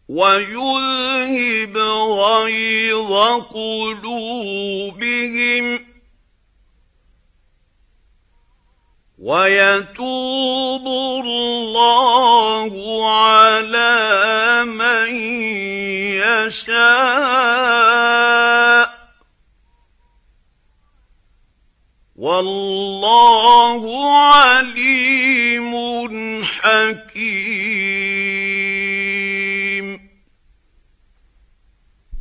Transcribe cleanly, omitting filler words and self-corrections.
ويذهب غيظ قلوبهم ويتوب الله على من يشاء والله عليم حكيم.